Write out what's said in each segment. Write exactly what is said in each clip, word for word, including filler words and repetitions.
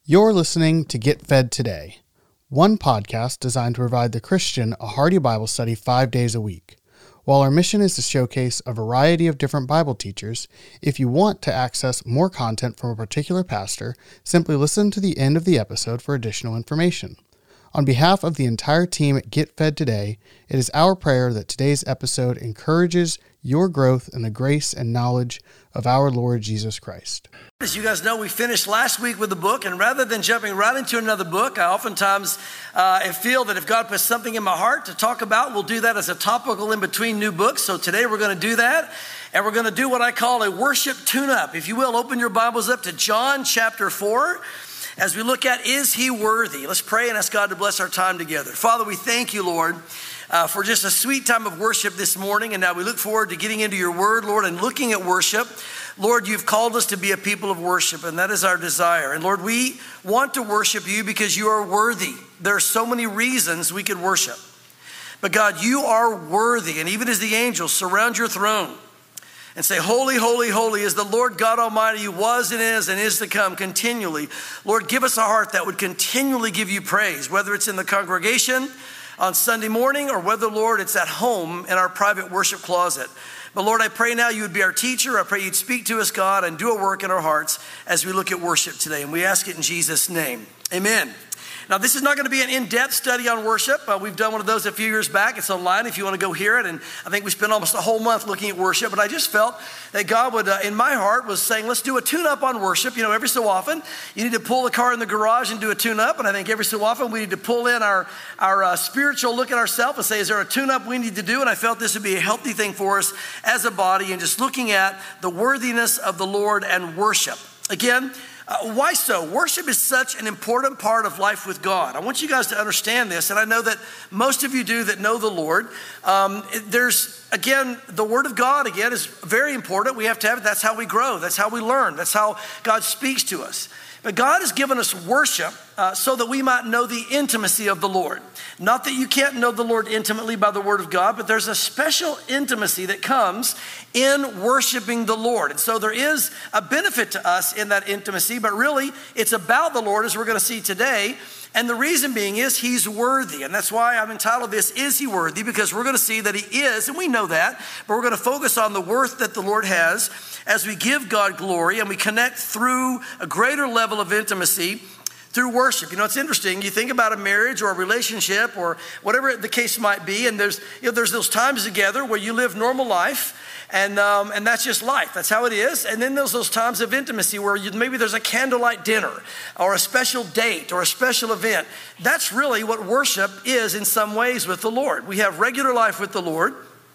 You're listening to Get Fed Today, one podcast designed to provide the Christian a hearty Bible study five days a week. While our mission is to showcase a variety of different Bible teachers, if you want to access more content from a particular pastor, simply listen to the end of the episode for additional information. On behalf of the entire team at Get Fed Today, it is our prayer that today's episode encourages your growth in the grace and knowledge of our Lord Jesus Christ. As you guys know, we finished last week with the book, and rather than jumping right into another book, I oftentimes uh, feel that if God puts something in my heart to talk about, we'll do that as a topical in between new books. So today we're going to do that, and we're going to do what I call a worship tune-up. If you will, open your Bibles up to John chapter four. As we look at, is he worthy? Let's pray and ask God to bless our time together. Father, we thank you, Lord, uh, for just a sweet time of worship this morning. And now we look forward to getting into your word, Lord, and looking at worship. Lord, you've called us to be a people of worship, and that is our desire. And Lord, we want to worship you because you are worthy. There are so many reasons we could worship. But God, you are worthy. And even as the angels surround your throne and say, holy, holy, holy is the Lord God Almighty, who was and is and is to come continually. Lord, give us a heart that would continually give you praise, whether it's in the congregation on Sunday morning or whether, Lord, it's at home in our private worship closet. But Lord, I pray now you would be our teacher. I pray you'd speak to us, God, and do a work in our hearts as we look at worship today. And we ask it in Jesus' name. Amen. Now, this is not going to be an in-depth study on worship. Uh, we've done one of those a few years back. It's online if you want to go hear it. And I think we spent almost a whole month looking at worship. But I just felt that God would, uh, in my heart, was saying, let's do a tune-up on worship. You know, every so often, you need to pull the car in the garage and do a tune-up. And I think every so often, we need to pull in our, our uh, spiritual look at ourselves and say, is there a tune-up we need to do? And I felt this would be a healthy thing for us as a body and just looking at the worthiness of the Lord and worship. Again, Uh, why so? Worship is such an important part of life with God. I want you guys to understand this, and I know that most of you do that know the Lord. Um, there's, again, the Word of God, again, is very important. We have to have it. That's how we grow. That's how we learn. That's how God speaks to us. But God has given us worship uh, so that we might know the intimacy of the Lord. Not that you can't know the Lord intimately by the Word of God, but there's a special intimacy that comes in worshiping the Lord. And so there is a benefit to us in that intimacy, but really it's about the Lord, as we're going to see today. And the reason being is he's worthy. And that's why I'm entitled this, Is He Worthy? Because we're going to see that he is, and we know that, but we're going to focus on the worth that the Lord has as we give God glory and we connect through a greater level of intimacy through worship. You know, it's interesting. You think about a marriage or a relationship or whatever the case might be, and there's, you know, there's those times together where you live normal life, and um, and that's just life. That's how it is. And then there's those times of intimacy where you, maybe there's a candlelight dinner or a special date or a special event. That's really what worship is in some ways with the Lord. We have regular life with the Lord,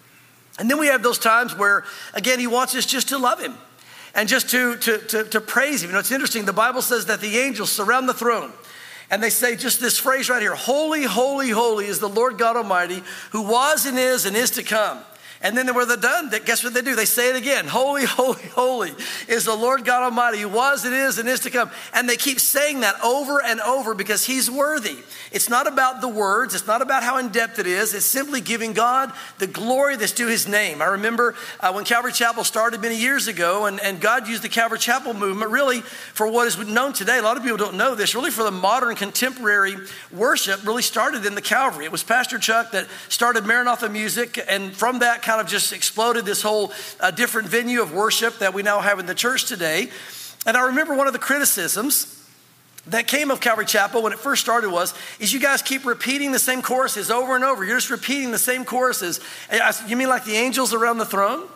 and then we have those times where, again, he wants us just to love him and just to, to, to, to praise him. You know, it's interesting. The Bible says that the angels surround the throne, and they say just this phrase right here, holy, holy, holy is the Lord God Almighty, who was and is and is to come. And then when they're done, guess what they do? They say it again. Holy, holy, holy is the Lord God Almighty, who was and is and is to come. And they keep saying that over and over because he's worthy. It's not about the words. It's not about how in-depth it is. It's simply giving God the glory that's due his name. I remember uh, when Calvary Chapel started many years ago, and, and God used the Calvary Chapel movement really for what is known today. A lot of people don't know this. Really for the modern contemporary worship really started in the Calvary. It was Pastor Chuck that started Maranatha Music, and from that kind of just exploded this whole uh, different venue of worship that we now have in the church today. And I remember one of the criticisms that came of Calvary Chapel when it first started was, is you guys keep repeating the same choruses over and over. You're just repeating the same choruses. And I said, you mean like the angels around the throne?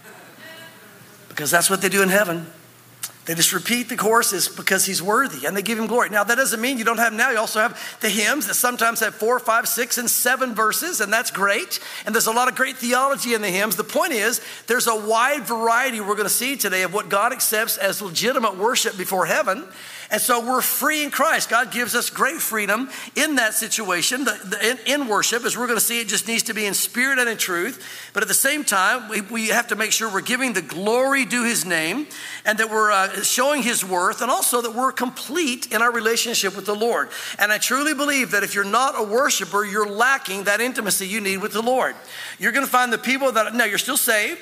Because that's what they do in heaven. They just repeat the choruses because he's worthy and they give him glory. Now, that doesn't mean you don't have now. You also have the hymns that sometimes have four, five, six, and seven verses, and that's great. And there's a lot of great theology in the hymns. The point is, there's a wide variety we're going to see today of what God accepts as legitimate worship before heaven. And so we're free in Christ. God gives us great freedom in that situation. The, the, in, in worship, as we're going to see, it just needs to be in spirit and in truth. But at the same time, we, we have to make sure we're giving the glory due his name and that we're uh, showing his worth, and also that we're complete in our relationship with the Lord. And I truly believe that if you're not a worshiper, you're lacking that intimacy you need with the Lord. You're going to find the people that, no, you're still saved.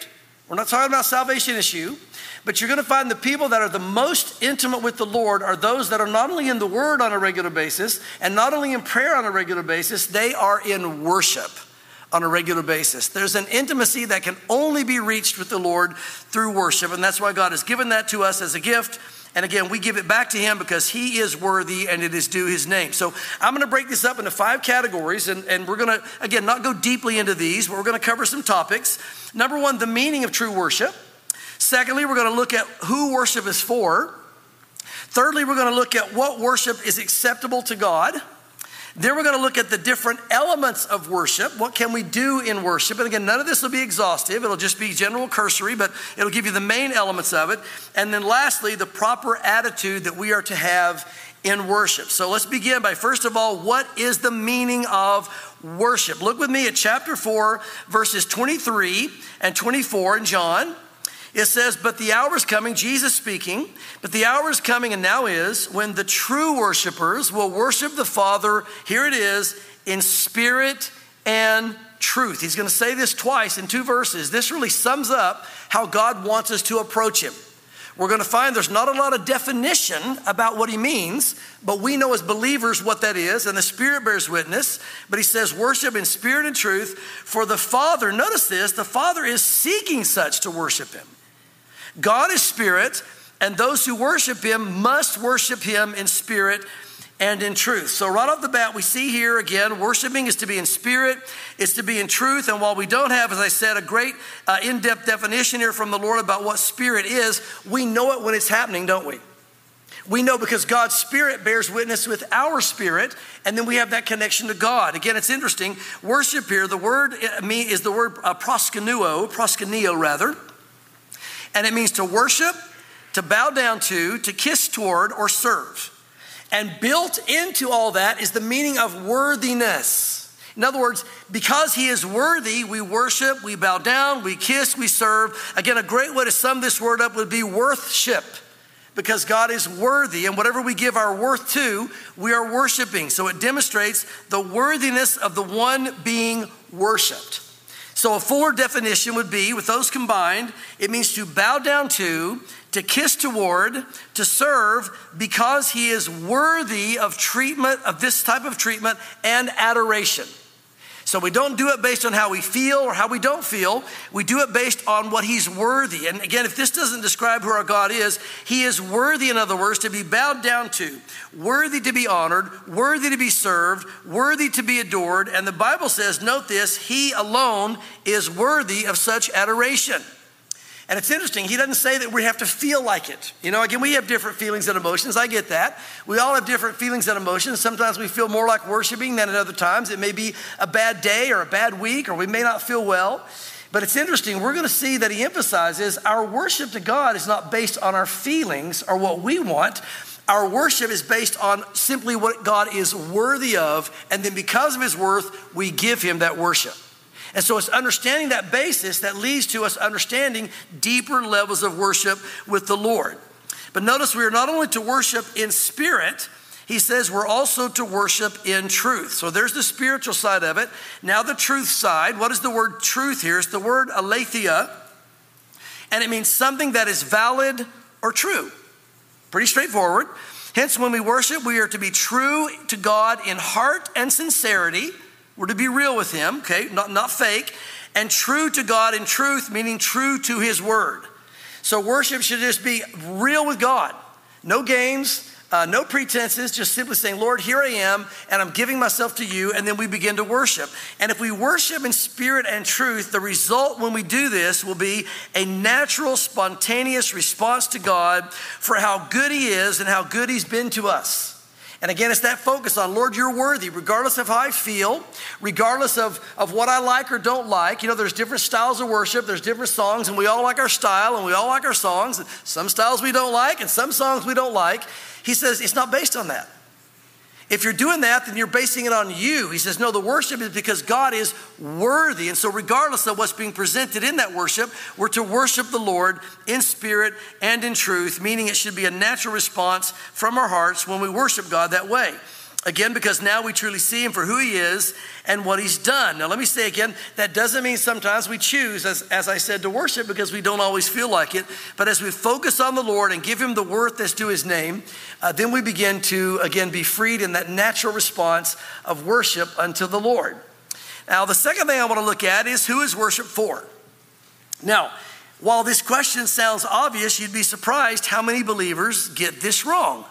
We're not talking about salvation issue, but you're going to find the people that are the most intimate with the Lord are those that are not only in the Word on a regular basis and not only in prayer on a regular basis, they are in worship on a regular basis. There's an intimacy that can only be reached with the Lord through worship, and that's why God has given that to us as a gift. And again, we give it back to him because he is worthy and it is due his name. So I'm going to break this up into five categories, and, and we're going to, again, not go deeply into these, but we're going to cover some topics. Number one, the meaning of true worship. Secondly, we're going to look at who worship is for. Thirdly, we're going to look at what worship is acceptable to God. Then we're going to look at the different elements of worship. What can we do in worship? And again, none of this will be exhaustive. It'll just be general cursory, but it'll give you the main elements of it. And then lastly, the proper attitude that we are to have in worship. So let's begin by, first of all, what is the meaning of worship? Look with me at chapter four, verses twenty-three and twenty-four in John. It says, but the hour is coming, Jesus speaking, but the hour is coming and now is when the true worshipers will worship the Father, here it is, in spirit and truth. He's going to say this twice in two verses. This really sums up how God wants us to approach him. We're going to find there's not a lot of definition about what he means, but we know as believers what that is, and the Spirit bears witness. But he says, worship in spirit and truth, for the Father, notice this, the Father is seeking such to worship him. God is spirit, and those who worship him must worship him in spirit and in truth. So right off the bat, we see here again, worshiping is to be in spirit, it's to be in truth. And while we don't have, as I said, a great uh, in-depth definition here from the Lord about what spirit is, we know it when it's happening, don't we? We know because God's Spirit bears witness with our spirit, and then we have that connection to God. Again, it's interesting. Worship here, the word is the word uh, proskuneo, proskuneo rather. And it means to worship, to bow down to, to kiss toward, or serve. And built into all that is the meaning of worthiness. In other words, because he is worthy, we worship, we bow down, we kiss, we serve. Again, a great way to sum this word up would be worthship. Because God is worthy, and whatever we give our worth to, we are worshiping. So it demonstrates the worthiness of the one being worshiped. So a fuller definition would be, with those combined, it means to bow down to, to kiss toward, to serve, because he is worthy of treatment, of this type of treatment and adoration. So we don't do it based on how we feel or how we don't feel. We do it based on what he's worthy. And again, if this doesn't describe who our God is, he is worthy, in other words, to be bowed down to, worthy to be honored, worthy to be served, worthy to be adored. And the Bible says, note this, he alone is worthy of such adoration. And it's interesting, he doesn't say that we have to feel like it. You know, again, we have different feelings and emotions. I get that. We all have different feelings and emotions. Sometimes we feel more like worshiping than at other times. It may be a bad day or a bad week, or we may not feel well. But it's interesting, we're going to see that he emphasizes our worship to God is not based on our feelings or what we want. Our worship is based on simply what God is worthy of. And then because of his worth, we give him that worship. And so it's understanding that basis that leads to us understanding deeper levels of worship with the Lord. But notice we are not only to worship in spirit, he says we're also to worship in truth. So there's the spiritual side of it. Now the truth side. What is the word truth here? It's the word aletheia. And it means something that is valid or true. Pretty straightforward. Hence, when we worship, we are to be true to God in heart and sincerity. We're to be real with him, okay, not, not fake, and true to God in truth, meaning true to his word. So worship should just be real with God. No games, uh, no pretenses, just simply saying, Lord, here I am, and I'm giving myself to you, and then we begin to worship. And if we worship in spirit and truth, the result when we do this will be a natural, spontaneous response to God for how good he is and how good he's been to us. And again, it's that focus on, Lord, you're worthy, regardless of how I feel, regardless of, of what I like or don't like. You know, there's different styles of worship, there's different songs, and we all like our style, and we all like our songs. Some styles we don't like, and some songs we don't like. He says it's not based on that. If you're doing that, then you're basing it on you. He says, no, the worship is because God is worthy. And so regardless of what's being presented in that worship, we're to worship the Lord in spirit and in truth, meaning it should be a natural response from our hearts when we worship God that way. Again, because now we truly see him for who he is and what he's done. Now, let me say again, that doesn't mean sometimes we choose, as, as I said, to worship because we don't always feel like it. But as we focus on the Lord and give him the worth that's due his name, uh, then we begin to, again, be freed in that natural response of worship unto the Lord. Now, the second thing I want to look at is who is worship for? Now, while this question sounds obvious, you'd be surprised how many believers get this wrong.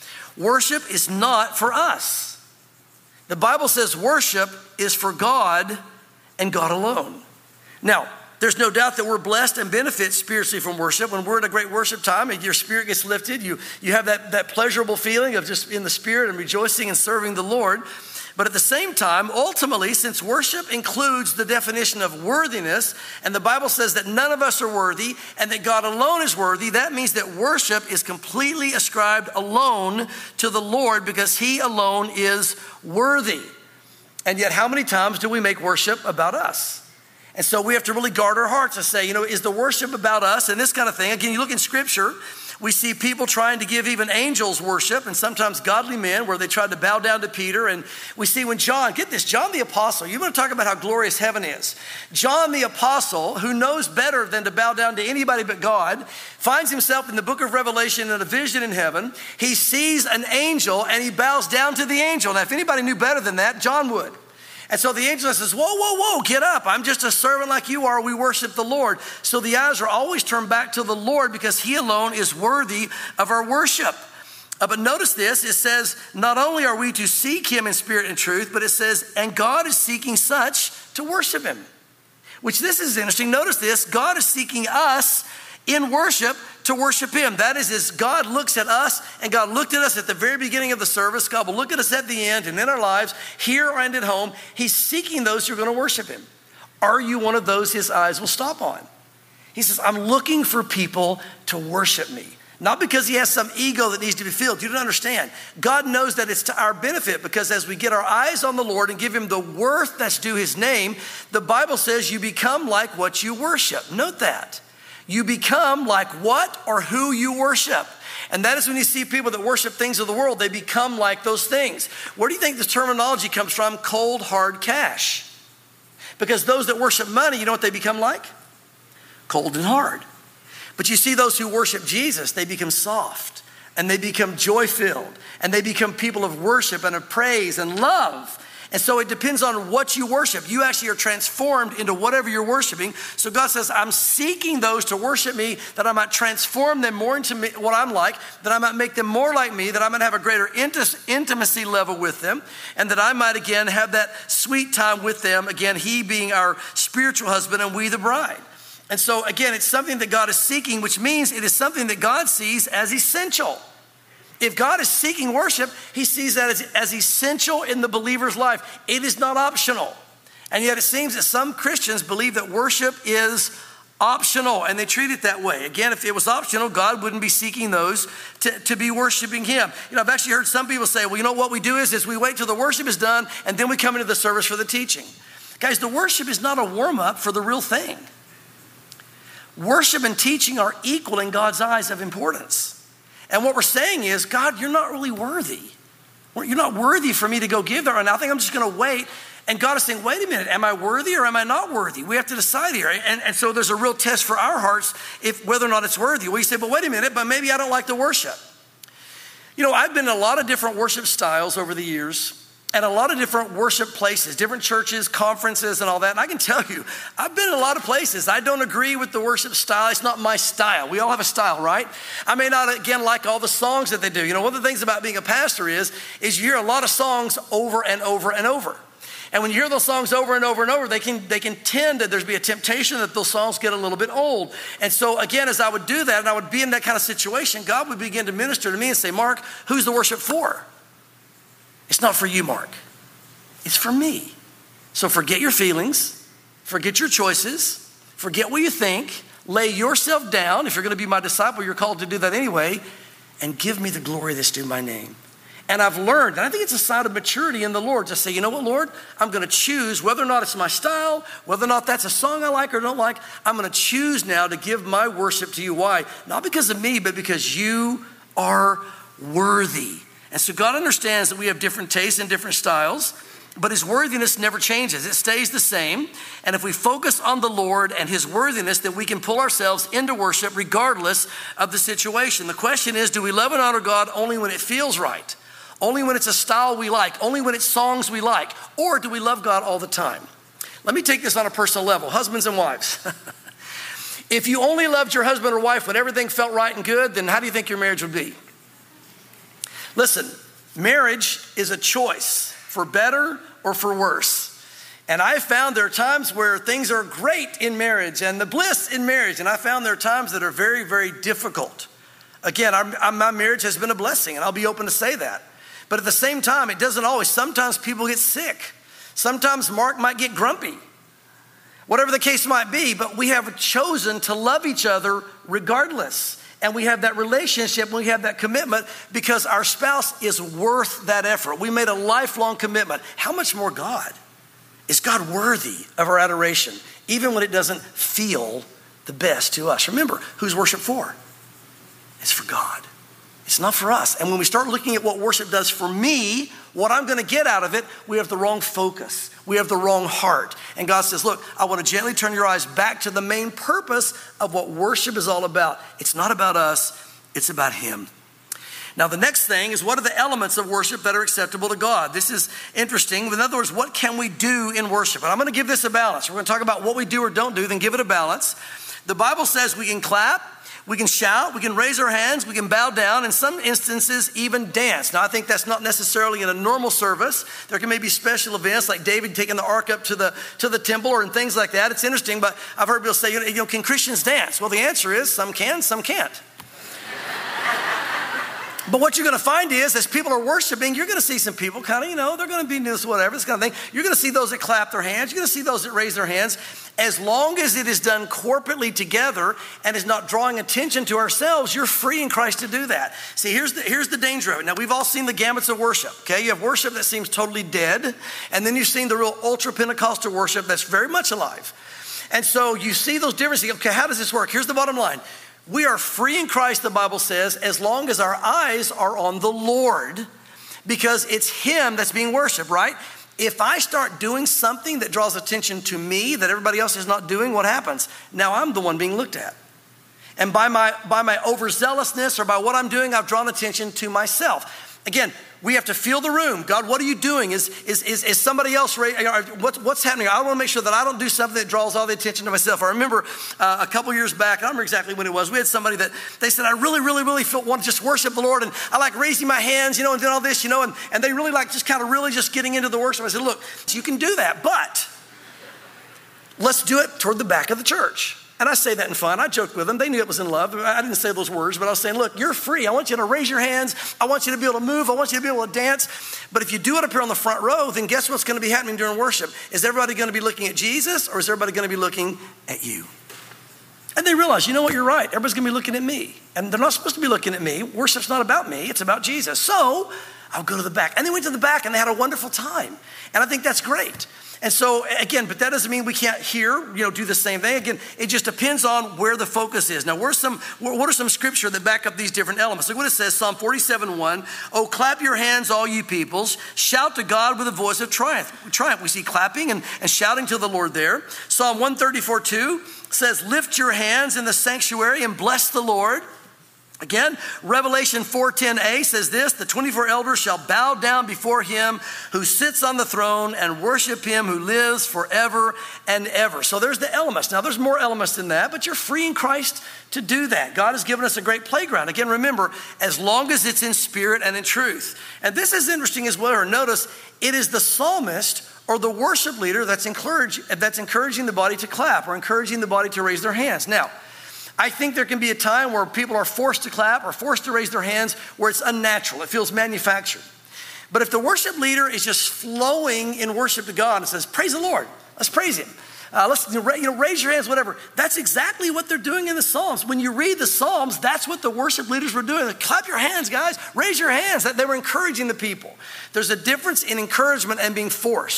Worship is not for us. The Bible says worship is for God and God alone. Now, there's no doubt that we're blessed and benefit spiritually from worship. When we're in a great worship time and your spirit gets lifted, you, you have that, that pleasurable feeling of just in the spirit and rejoicing and serving the Lord. But at the same time, ultimately, since worship includes the definition of worthiness, and the Bible says that none of us are worthy and that God alone is worthy, that means that worship is completely ascribed alone to the Lord because he alone is worthy. And yet, how many times do we make worship about us? And so we have to really guard our hearts and say, you know, is the worship about us and this kind of thing? Again, you look in Scripture, we see people trying to give even angels worship and sometimes godly men where they tried to bow down to Peter. And we see when John, get this, John the Apostle, you want to talk about how glorious heaven is. John the Apostle, who knows better than to bow down to anybody but God, finds himself in the book of Revelation in a vision in heaven. He sees an angel and he bows down to the angel. Now, if anybody knew better than that, John would. And so the angel says, whoa, whoa, whoa, get up. I'm just a servant like you are. We worship the Lord. So the eyes are always turned back to the Lord because he alone is worthy of our worship. Uh, but notice this, it says, not only are we to seek him in spirit and truth, but it says, and God is seeking such to worship him. Which this is interesting. Notice this, God is seeking us in worship to worship him. That is, as God looks at us, and God looked at us at the very beginning of the service, God will look at us at the end and in our lives, here and at home. He's seeking those who are going to worship him. Are you one of those his eyes will stop on? He says, I'm looking for people to worship me. Not because he has some ego that needs to be filled. You don't understand. God knows that it's to our benefit because as we get our eyes on the Lord and give him the worth that's due his name, the Bible says you become like what you worship. Note that. You become like what or who you worship. And that is when you see people that worship things of the world, they become like those things. Where do you think this terminology comes from? Cold, hard cash. Because those that worship money, you know what they become like? Cold and hard. But you see those who worship Jesus, they become soft and they become joy-filled and they become people of worship and of praise and love. And so it depends on what you worship. You actually are transformed into whatever you're worshiping. So God says, I'm seeking those to worship me that I might transform them more into me, what I'm like, that I might make them more like me, that I might have a greater intimacy level with them, and that I might again have that sweet time with them. Again, he being our spiritual husband and we the bride. And so again, it's something that God is seeking, which means it is something that God sees as essential. If God is seeking worship, he sees that as, as essential in the believer's life. It is not optional. And yet it seems that some Christians believe that worship is optional and they treat it that way. Again, if it was optional, God wouldn't be seeking those to, to be worshiping him. You know, I've actually heard some people say, well, you know what we do is, is we wait till the worship is done and then we come into the service for the teaching. Guys, the worship is not a warm-up for the real thing. Worship and teaching are equal in God's eyes of importance. And what we're saying is, God, you're not really worthy. You're not worthy for me to go give there. And I think I'm just going to wait. And God is saying, wait a minute, am I worthy or am I not worthy? We have to decide here. And, and so there's a real test for our hearts if whether or not it's worthy. We say, but wait a minute, but maybe I don't like the worship. You know, I've been in a lot of different worship styles over the years. And a lot of different worship places, different churches, conferences, and all that. And I can tell you, I've been in a lot of places. I don't agree with the worship style. It's not my style. We all have a style, right? I may not, again, like all the songs that they do. You know, one of the things about being a pastor is, is you hear a lot of songs over and over and over. And when you hear those songs over and over and over, they can they can tend to, there's be a temptation that those songs get a little bit old. And so again, as I would do that, and I would be in that kind of situation, God would begin to minister to me and say, Mark, who's the worship for? It's not for you, Mark. It's for me. So forget your feelings, forget your choices, forget what you think, lay yourself down. If you're going to be my disciple, you're called to do that anyway, and give me the glory that's due my name. And I've learned, and I think it's a sign of maturity in the Lord to say, you know what, Lord, I'm going to choose whether or not it's my style, whether or not that's a song I like or don't like, I'm going to choose now to give my worship to you. Why? Not because of me, but because you are worthy. And so God understands that we have different tastes and different styles, but his worthiness never changes. It stays the same. And if we focus on the Lord and his worthiness, then we can pull ourselves into worship regardless of the situation. The question is, do we love and honor God only when it feels right? Only when it's a style we like? Only when it's songs we like? Or do we love God all the time? Let me take this on a personal level. Husbands and wives. If you only loved your husband or wife when everything felt right and good, then how do you think your marriage would be? Listen, marriage is a choice for better or for worse. And I found there are times where things are great in marriage and the bliss in marriage. And I found there are times that are very, very difficult. Again, our, our, my marriage has been a blessing, and I'll be open to say that. But at the same time, it doesn't always. Sometimes people get sick. Sometimes Mark might get grumpy. Whatever the case might be, but we have chosen to love each other regardless. And we have that relationship, we have that commitment because our spouse is worth that effort. We made a lifelong commitment. How much more God? Is God worthy of our adoration, even when it doesn't feel the best to us? Remember, who's worship for? It's for God. It's not for us. And when we start looking at what worship does for me, what I'm going to get out of it, we have the wrong focus. We have the wrong heart. And God says, look, I want to gently turn your eyes back to the main purpose of what worship is all about. It's not about us. It's about him. Now, the next thing is, what are the elements of worship that are acceptable to God? This is interesting. In other words, what can we do in worship? And I'm going to give this a balance. We're going to talk about what we do or don't do, then give it a balance. The Bible says we can clap, we can shout, we can raise our hands, we can bow down, in some instances even dance. Now, I think that's not necessarily in a normal service. There can maybe special events like David taking the ark up to the to the temple or and things like that. It's interesting, but I've heard people say, you know, can Christians dance? Well, the answer is some can, some can't. But what you're going to find is, as people are worshiping, you're going to see some people kind of, you know, they're going to be this, whatever, this kind of thing. You're going to see those that clap their hands. You're going to see those that raise their hands. As long as it is done corporately together and is not drawing attention to ourselves, you're free in Christ to do that. See, here's the, here's the danger of it. Now, we've all seen the gamuts of worship, okay? You have worship that seems totally dead, and then you've seen the real ultra-Pentecostal worship that's very much alive. And so you see those differences. Okay, how does this work? Here's the bottom line. We are free in Christ, the Bible says, as long as our eyes are on the Lord, because it's him that's being worshiped, right? If I start doing something that draws attention to me that everybody else is not doing, what happens? Now I'm the one being looked at. And by my by my overzealousness or by what I'm doing, I've drawn attention to myself. Again, we have to feel the room. God, what are you doing? Is is is, is somebody else, what's, what's happening? I want to make sure that I don't do something that draws all the attention to myself. I remember uh, a couple years back, I don't remember exactly when it was, we had somebody that, they said, I really, really, really feel, want to just worship the Lord, and I like raising my hands, you know, and doing all this, you know, and, and they really like just kind of really just getting into the worship. I said, look, you can do that, but let's do it toward the back of the church. And I say that in fun. I joked with them. They knew it was in love. I didn't say those words, but I was saying, look, you're free. I want you to raise your hands. I want you to be able to move. I want you to be able to dance. But if you do it up here on the front row, then guess what's going to be happening during worship? Is everybody going to be looking at Jesus, or is everybody going to be looking at you? And they realize, you know what, you're right. Everybody's going to be looking at me. And they're not supposed to be looking at me. Worship's not about me. It's about Jesus. So I'll go to the back. And they went to the back and they had a wonderful time. And I think that's great. And so again, but that doesn't mean we can't here, you know, do the same thing. Again, it just depends on where the focus is. Now, where's some, what are some scripture that back up these different elements? Look what it says, Psalm forty-seven one. Oh, clap your hands, all you peoples. Shout to God with a voice of triumph. Triumph. We see clapping and, and shouting to the Lord there. Psalm one thirty-four two says, lift your hands in the sanctuary and bless the Lord. Again, Revelation four ten a says this, the twenty-four elders shall bow down before him who sits on the throne and worship him who lives forever and ever. So there's the elements. Now there's more elements than that, but you're free in Christ to do that. God has given us a great playground. Again, remember, as long as it's in spirit and in truth. And this is interesting as well. Notice, it is the psalmist or the worship leader that's, encourage, that's encouraging the body to clap or encouraging the body to raise their hands. Now, I think there can be a time where people are forced to clap or forced to raise their hands where it's unnatural. It feels manufactured. But if the worship leader is just flowing in worship to God and says, praise the Lord, let's praise him. Uh, let's you know, raise your hands, whatever. That's exactly what they're doing in the Psalms. When you read the Psalms, that's what the worship leaders were doing. Like, clap your hands, guys. Raise your hands. They were encouraging the people. There's a difference in encouragement and being forced.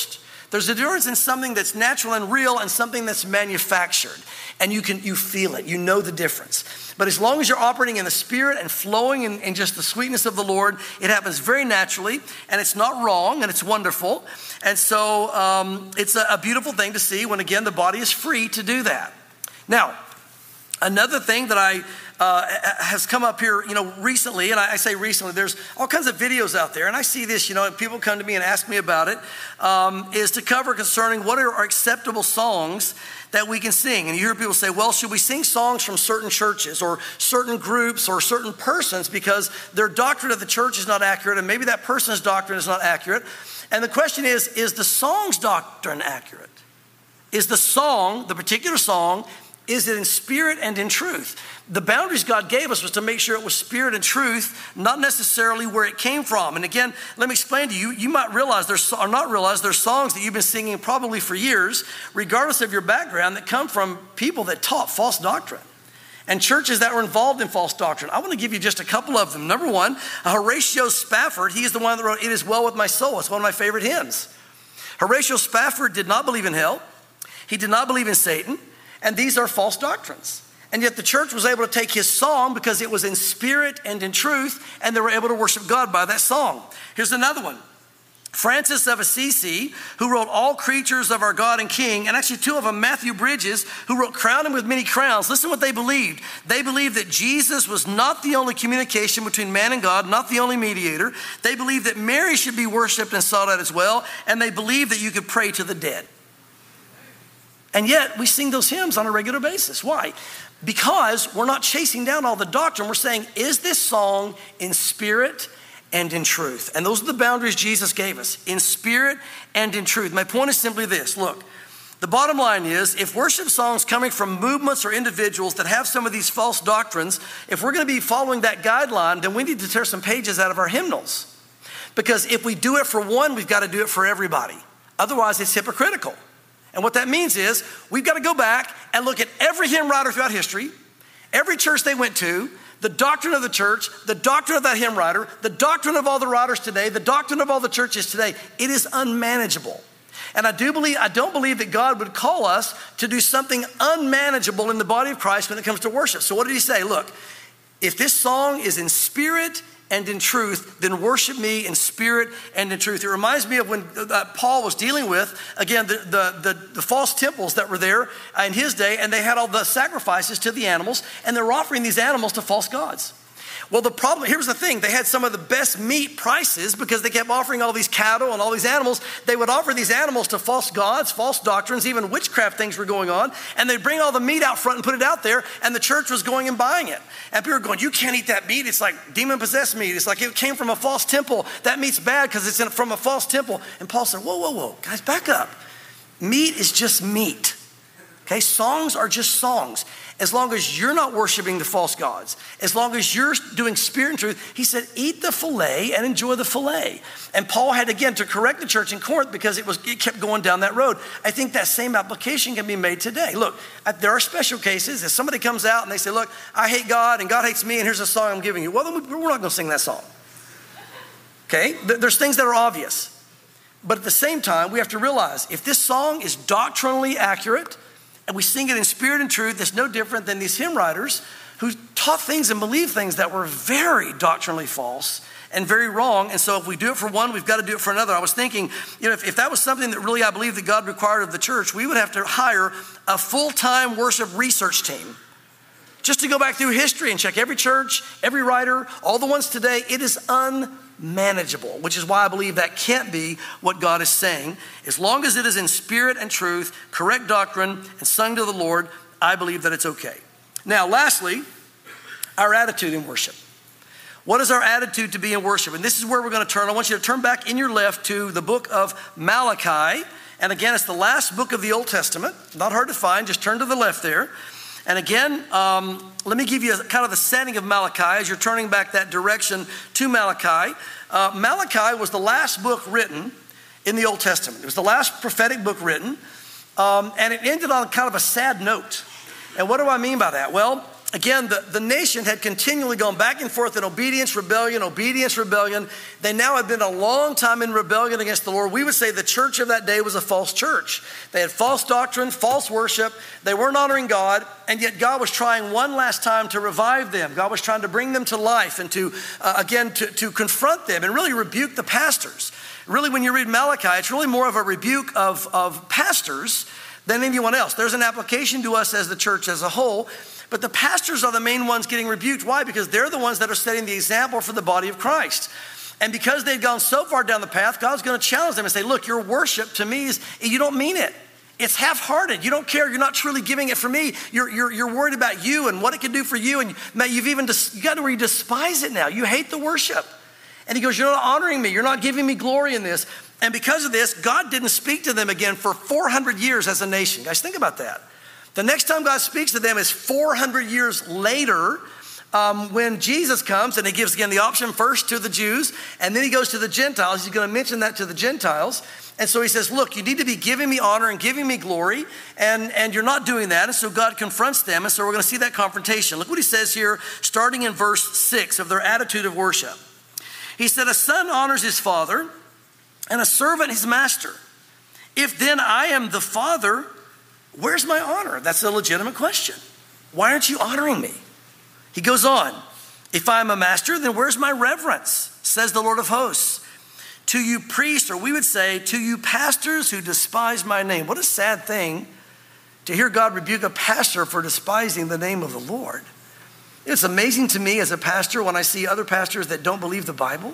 There's a difference in something that's natural and real and something that's manufactured. And you can you feel it, you know the difference. But as long as you're operating in the Spirit and flowing in, in just the sweetness of the Lord, it happens very naturally, and it's not wrong, and it's wonderful. And so um, it's a, a beautiful thing to see when, again, the body is free to do that. Now, another thing that I uh, has come up here, you know, recently, and I, I say recently, there's all kinds of videos out there, and I see this, you know, people come to me and ask me about it, um, is to cover concerning what are acceptable songs that we can sing. And you hear people say, well, should we sing songs from certain churches or certain groups or certain persons because their doctrine of the church is not accurate, and maybe that person's doctrine is not accurate. And the question is, is the song's doctrine accurate? Is the song, the particular song, is it in spirit and in truth? The boundaries God gave us was to make sure it was spirit and truth, not necessarily where it came from. And again, let me explain to you, you might realize there's, or not realize there's songs that you've been singing probably for years, regardless of your background, that come from people that taught false doctrine and churches that were involved in false doctrine. I want to give you just a couple of them. Number one, Horatio Spafford, he is the one that wrote, "It Is Well With My Soul." It's one of my favorite hymns. Horatio Spafford did not believe in hell. He did not believe in Satan. And these are false doctrines. And yet the church was able to take his song because it was in spirit and in truth, and they were able to worship God by that song. Here's another one. Francis of Assisi, who wrote All Creatures of Our God and King, and actually two of them, Matthew Bridges, who wrote Crown Him with Many Crowns. Listen what they believed. They believed that Jesus was not the only communication between man and God, not the only mediator. They believed that Mary should be worshiped and sought out as well, and they believed that you could pray to the dead. And yet we sing those hymns on a regular basis. Why? Because we're not chasing down all the doctrine. We're saying, is this song in spirit and in truth? And those are the boundaries Jesus gave us, in spirit and in truth. My point is simply this. Look, the bottom line is, if worship songs coming from movements or individuals that have some of these false doctrines, if we're going to be following that guideline, then we need to tear some pages out of our hymnals. Because if we do it for one, we've got to do it for everybody. Otherwise, it's hypocritical. And what that means is we've got to go back and look at every hymn writer throughout history, every church they went to, the doctrine of the church, the doctrine of that hymn writer, the doctrine of all the writers today, the doctrine of all the churches today. It is unmanageable. And I do believe, I don't believe that God would call us to do something unmanageable in the body of Christ when it comes to worship. So what did he say? Look, if this song is in spirit and in truth, then worship me in spirit and in truth. It reminds me of when uh, Paul was dealing with, again, the, the, the, the false temples that were there in his day, and they had all the sacrifices to the animals, and they were offering these animals to false gods. Well, the problem, here's the thing, they had some of the best meat prices because they kept offering all these cattle and all these animals. They would offer these animals to false gods, false doctrines, even witchcraft things were going on, and they'd bring all the meat out front and put it out there, and the church was going and buying it. And people were going, you can't eat that meat. It's like demon-possessed meat. It's like it came from a false temple. That meat's bad because it's in, from a false temple. And Paul said, whoa, whoa, whoa, guys, back up. Meat is just meat. Okay, songs are just songs. As long as you're not worshiping the false gods, as long as you're doing spirit and truth, he said, eat the filet and enjoy the filet. And Paul had, again, to correct the church in Corinth because it was it kept going down that road. I think that same application can be made today. Look, there are special cases. If somebody comes out and they say, look, I hate God and God hates me and here's a song I'm giving you. Well, then we're not going to sing that song. Okay, there's things that are obvious. But at the same time, we have to realize if this song is doctrinally accurate, and we sing it in spirit and truth, it's no different than these hymn writers who taught things and believed things that were very doctrinally false and very wrong. And so if we do it for one, we've got to do it for another. I was thinking, you know, if, if that was something that really I believe that God required of the church, we would have to hire a full-time worship research team just to go back through history and check every church, every writer, all the ones today. It is unmanageable, which is why I believe that can't be what God is saying. As long as it is in spirit and truth, correct doctrine, and sung to the Lord, I believe that it's okay. Now, lastly, our attitude in worship. What is our attitude to be in worship? And this is where we're going to turn. I want you to turn back in your left to the book of Malachi. And again, it's the last book of the Old Testament. Not hard to find. Just turn to the left there. And again, um, let me give you a, kind of the setting of Malachi as you're turning back that direction to Malachi. Uh, Malachi was the last book written in the Old Testament. It was the last prophetic book written, um, and it ended on kind of a sad note. And what do I mean by that? Well, again, the, the nation had continually gone back and forth in obedience, rebellion, obedience, rebellion. They now had been a long time in rebellion against the Lord. We would say the church of that day was a false church. They had false doctrine, false worship. They weren't honoring God, and yet God was trying one last time to revive them. God was trying to bring them to life and to, uh, again, to, to confront them and really rebuke the pastors. Really, when you read Malachi, it's really more of a rebuke of, of pastors than anyone else. There's an application to us as the church as a whole, but the pastors are the main ones getting rebuked. Why? Because they're the ones that are setting the example for the body of Christ. And because they've gone so far down the path, God's going to challenge them and say, look, your worship to me is, you don't mean it. It's half-hearted. You don't care. You're not truly giving it for me. You're, you're, you're worried about you and what it can do for you. And you've even, you got to where you despise it now. You hate the worship. And he goes, you're not honoring me. You're not giving me glory in this. And because of this, God didn't speak to them again for four hundred years as a nation. Guys, think about that. The next time God speaks to them is four hundred years later, um, when Jesus comes, and he gives again the option first to the Jews, and then he goes to the Gentiles. He's going to mention that to the Gentiles. And so he says, look, you need to be giving me honor and giving me glory, and, and you're not doing that. And so God confronts them, and so we're going to see that confrontation. Look what he says here, starting in verse six of their attitude of worship. He said, a son honors his father, and a servant his master. If then I am the father, where's my honor? That's a legitimate question. Why aren't you honoring me? He goes on, if I'm a master, then where's my reverence? Says the Lord of hosts. To you priests, or we would say, to you pastors who despise my name. What a sad thing to hear God rebuke a pastor for despising the name of the Lord. It's amazing to me as a pastor when I see other pastors that don't believe the Bible.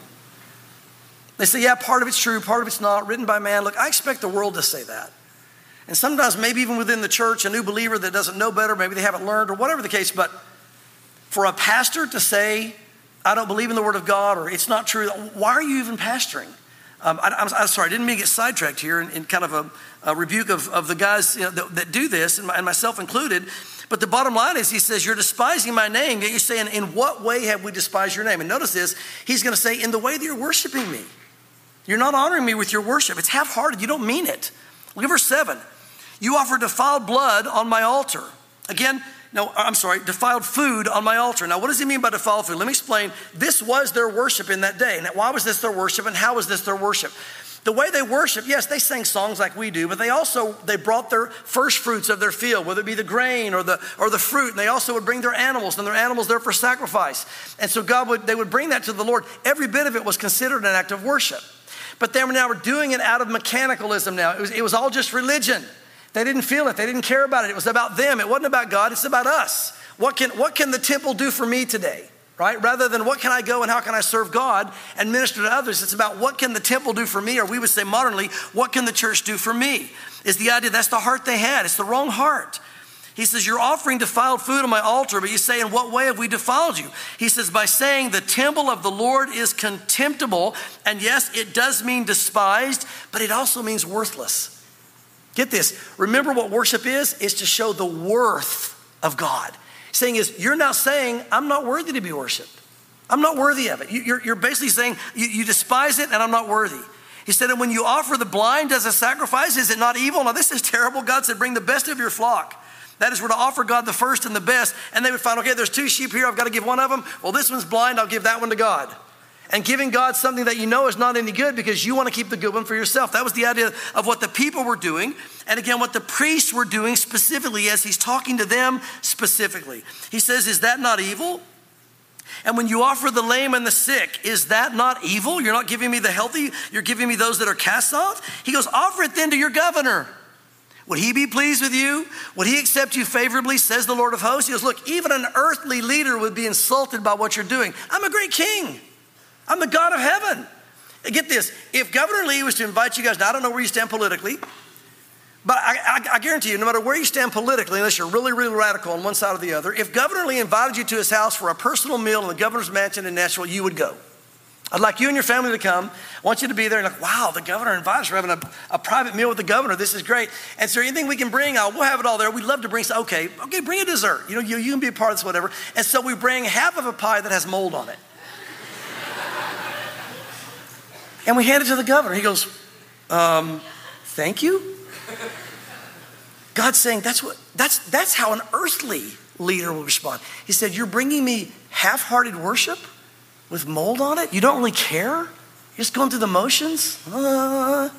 They say, yeah, part of it's true, part of it's not, written by man. Look, I expect the world to say that. And sometimes maybe even within the church, a new believer that doesn't know better, maybe they haven't learned or whatever the case, but for a pastor to say, I don't believe in the word of God, or it's not true, why are you even pastoring? Um, I, I'm, I'm sorry, I didn't mean to get sidetracked here in, in kind of a, a rebuke of, of the guys you know, that, that do this, and, my, and myself included. But the bottom line is he says, you're despising my name. Yet you're saying, in what way have we despised your name? And notice this, he's going to say, in the way that you're worshiping me. You're not honoring me with your worship. It's half-hearted. You don't mean it. Look at verse seven. You offer defiled blood on my altar. Again, no, I'm sorry, defiled food on my altar. Now, what does he mean by defiled food? Let me explain. This was their worship in that day. Now, why was this their worship, and how was this their worship? The way they worship, yes, they sang songs like we do, but they also, they brought their first fruits of their field, whether it be the grain or the or the fruit, and they also would bring their animals, and their animals there for sacrifice. And so God would, they would bring that to the Lord. Every bit of it was considered an act of worship. But they were now doing it out of mechanicalism now. It was, it was all just religion. They didn't feel it. They didn't care about it. It was about them. It wasn't about God. It's about us. What can, what can the temple do for me today? Right? Rather than what can I go and how can I serve God and minister to others, it's about what can the temple do for me, or we would say modernly, what can the church do for me? Is the idea that's the heart they had. It's the wrong heart. He says, you're offering defiled food on my altar, but you say, in what way have we defiled you? He says, by saying the temple of the Lord is contemptible, and yes, it does mean despised, but it also means worthless. Get this, remember what worship is? It's to show the worth of God. Saying is, you're now saying, I'm not worthy to be worshiped. I'm not worthy of it. You're, you're basically saying, you, you despise it and I'm not worthy. He said, and when you offer the blind as a sacrifice, is it not evil? Now this is terrible. God said, bring the best of your flock. That is, we're to offer God the first and the best. And they would find, okay, there's two sheep here. I've got to give one of them. Well, this one's blind. I'll give that one to God. And giving God something that you know is not any good because you want to keep the good one for yourself. That was the idea of what the people were doing. And again, what the priests were doing specifically as he's talking to them specifically. He says, is that not evil? And when you offer the lame and the sick, is that not evil? You're not giving me the healthy. You're giving me those that are cast off. He goes, offer it then to your governor. Would he be pleased with you? Would he accept you favorably, says the Lord of hosts? He goes, look, even an earthly leader would be insulted by what you're doing. I'm a great king. I'm the God of heaven. Get this, if Governor Lee was to invite you guys, now I don't know where you stand politically, but I, I, I guarantee you, no matter where you stand politically, unless you're really, really radical on one side or the other, if Governor Lee invited you to his house for a personal meal in the governor's mansion in Nashville, you would go. I'd like you and your family to come. I want you to be there and like, wow, the governor invited us. We're having a, a private meal with the governor. This is great. And is there anything we can bring? Uh, we'll have it all there. We'd love to bring some. Okay, okay, bring a dessert. You know, you, you can be a part of this, whatever. And so we bring half of a pie that has mold on it. And we hand it to the governor. He goes, um, thank you. God's saying that's what that's that's how an earthly leader will respond. He said, you're bringing me half-hearted worship with mold on it? You don't really care? You're just going through the motions? Uh,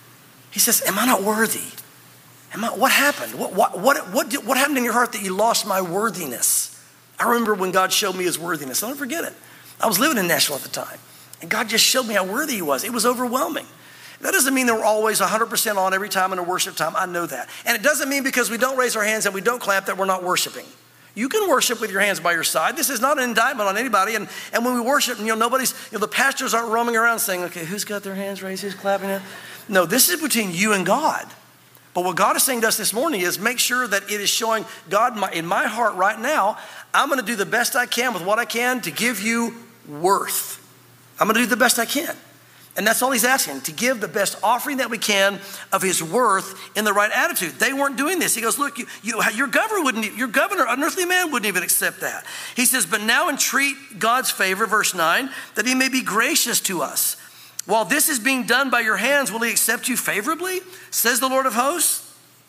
he says, am I not worthy? Am I, what happened? What, what, what, what, did, what happened in your heart that you lost my worthiness? I remember when God showed me his worthiness. I'll never forget it. I was living in Nashville at the time, and God just showed me how worthy he was. It was overwhelming. That doesn't mean that we're always one hundred percent on every time in a worship time. I know that. And it doesn't mean because we don't raise our hands and we don't clap that we're not worshiping. You can worship with your hands by your side. This is not an indictment on anybody. And, and when we worship, you know, nobody's, you know, the pastors aren't roaming around saying, okay, who's got their hands raised? Who's clapping it? No, this is between you and God. But what God is saying to us this morning is make sure that it is showing God my, in my heart right now, I'm going to do the best I can with what I can to give you worth. I'm going to do the best I can. And that's all he's asking, to give the best offering that we can of his worth in the right attitude. They weren't doing this. He goes, look, you, you, your governor wouldn't, your governor, an earthly man wouldn't even accept that. He says, but now entreat God's favor, verse nine, that he may be gracious to us. While this is being done by your hands, will he accept you favorably? Says the Lord of hosts.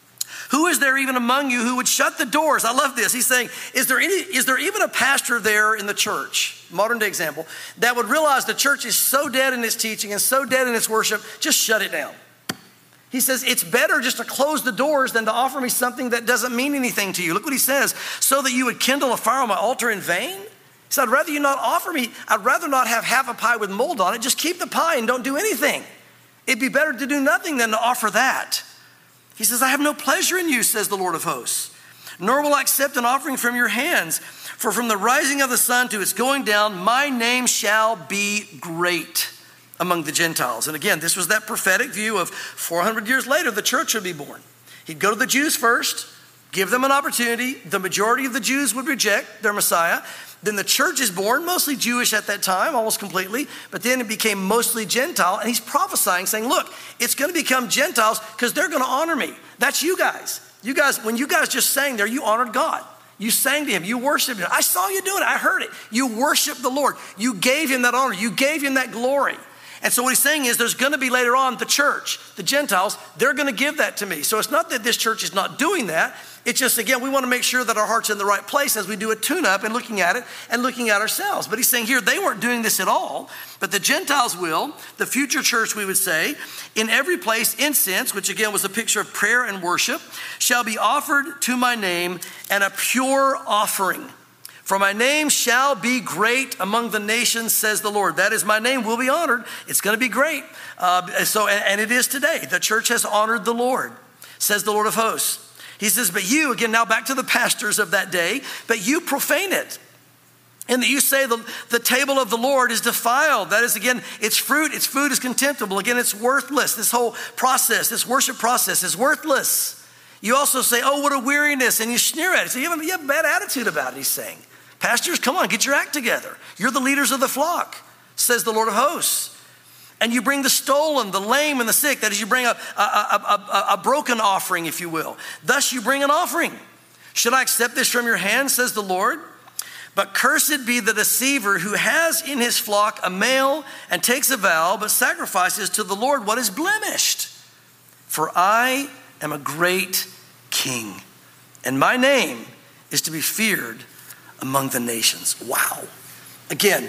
Who is there even among you who would shut the doors? I love this. He's saying, is there any, is there even a pastor there in the church, modern day example, that would realize the church is so dead in its teaching and so dead in its worship, just shut it down? He says, it's better just to close the doors than to offer me something that doesn't mean anything to you. Look what he says, so that you would kindle a fire on my altar in vain? He said, I'd rather you not offer me, I'd rather not have half a pie with mold on it. Just keep the pie and don't do anything. It'd be better to do nothing than to offer that. He says, I have no pleasure in you, says the Lord of hosts, nor will I accept an offering from your hands. For from the rising of the sun to its going down, my name shall be great among the Gentiles. And again, this was that prophetic view of four hundred years later, the church would be born. He'd go to the Jews first, give them an opportunity. The majority of the Jews would reject their Messiah. Then the church is born, mostly Jewish at that time, almost completely, but then it became mostly Gentile, and he's prophesying, saying, look, it's going to become Gentiles because they're going to honor me. That's you guys. You guys, when you guys just sang there, you honored God. You sang to him, you worshiped him. I saw you doing it, I heard it. You worshiped the Lord. You gave him that honor, you gave him that glory. And so what he's saying is there's going to be later on the church, the Gentiles, they're going to give that to me. So it's not that this church is not doing that. It's just, again, we want to make sure that our heart's in the right place as we do a tune-up and looking at it and looking at ourselves. But he's saying here, they weren't doing this at all, but the Gentiles will, the future church, we would say, in every place incense, which again was a picture of prayer and worship, shall be offered to my name, and a pure offering. For my name shall be great among the nations, says the Lord. That is, my name will be honored. It's going to be great. Uh, so, and, and it is today. The church has honored the Lord, says the Lord of hosts. He says, but you, again, now back to the pastors of that day, but you profane it. And that you say the, the table of the Lord is defiled. That is, again, its fruit, its food is contemptible. Again, it's worthless. This whole process, this worship process is worthless. You also say, oh, what a weariness, and you sneer at it. So you have, you have a bad attitude about it, he's saying. Pastors, come on, get your act together. You're the leaders of the flock, says the Lord of hosts. And you bring the stolen, the lame, and the sick. That is, you bring a, a, a, a, a broken offering, if you will. Thus you bring an offering. Should I accept this from your hand, says the Lord? But cursed be the deceiver who has in his flock a male and takes a vow, but sacrifices to the Lord what is blemished. For I am a great king, and my name is to be feared among the nations. Wow. Again,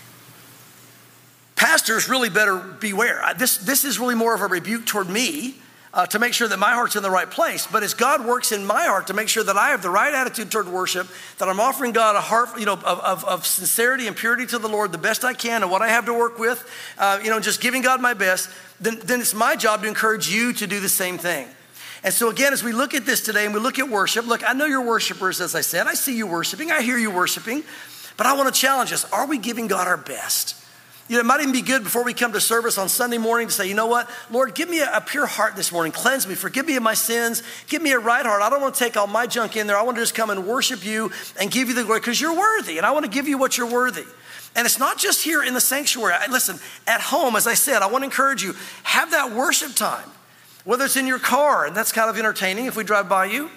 pastors really better beware. This, this is really more of a rebuke toward me uh, to make sure that my heart's in the right place. But as God works in my heart to make sure that I have the right attitude toward worship, that I'm offering God a heart, you know, of, of, of sincerity and purity to the Lord, the best I can, and what I have to work with, uh, you know, just giving God my best, then, then it's my job to encourage you to do the same thing. And so again, as we look at this today and we look at worship, look, I know you're worshipers, as I said. I see you worshiping. I hear you worshiping. But I want to challenge us. Are we giving God our best? You know, it might even be good before we come to service on Sunday morning to say, you know what, Lord, give me a, a pure heart this morning. Cleanse me. Forgive me of my sins. Give me a right heart. I don't want to take all my junk in there. I want to just come and worship you and give you the glory because you're worthy. And I want to give you what you're worthy. And it's not just here in the sanctuary. I, listen, at home, as I said, I want to encourage you, have that worship time. Whether it's in your car, and that's kind of entertaining if we drive by you,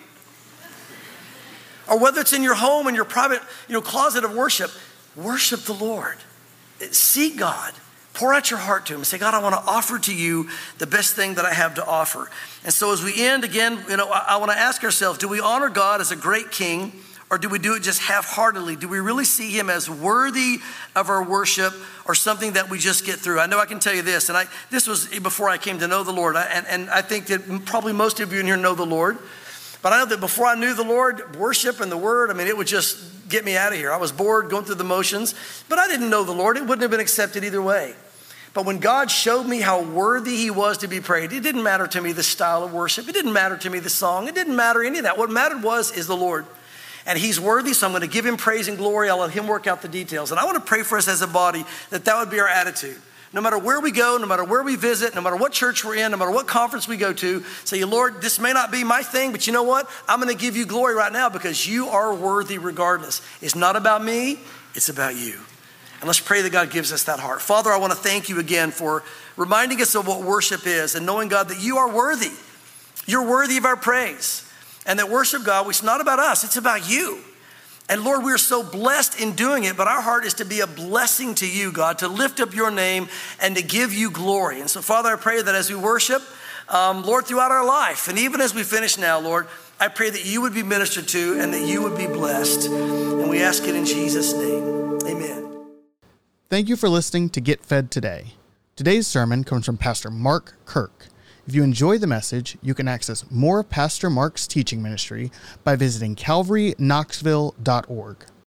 or whether it's in your home in your private, you know, closet of worship, worship the Lord. Seek God. Pour out your heart to him and say, God, I want to offer to you the best thing that I have to offer. And so as we end again, you know, I, I want to ask ourselves, do we honor God as a great king, Or do we do it just half-heartedly? Do we really see him as worthy of our worship or something that we just get through? I know I can tell you this, and I this was before I came to know the Lord, and, and I think that probably most of you in here know the Lord. But I know that before I knew the Lord, worship and the word, I mean, it would just get me out of here. I was bored going through the motions, but I didn't know the Lord. It wouldn't have been accepted either way. But when God showed me how worthy he was to be praised, it didn't matter to me the style of worship. It didn't matter to me the song. It didn't matter any of that. What mattered was is the Lord. And he's worthy, so I'm going to give him praise and glory. I'll let him work out the details. And I want to pray for us as a body that that would be our attitude. No matter where we go, no matter where we visit, no matter what church we're in, no matter what conference we go to, say, Lord, this may not be my thing, but you know what? I'm going to give you glory right now because you are worthy regardless. It's not about me, it's about you. And let's pray that God gives us that heart. Father, I want to thank you again for reminding us of what worship is and knowing, God, that you are worthy. You're worthy of our praise. And that worship, God, it's not about us, it's about you. And Lord, we're so blessed in doing it, but our heart is to be a blessing to you, God, to lift up your name and to give you glory. And so, Father, I pray that as we worship, um, Lord, throughout our life, and even as we finish now, Lord, I pray that you would be ministered to and that you would be blessed. And we ask it in Jesus' name. Amen. Thank you for listening to Get Fed Today. Today's sermon comes from Pastor Mark Kirk. If you enjoy the message, you can access more of Pastor Mark's teaching ministry by visiting calvary knoxville dot org.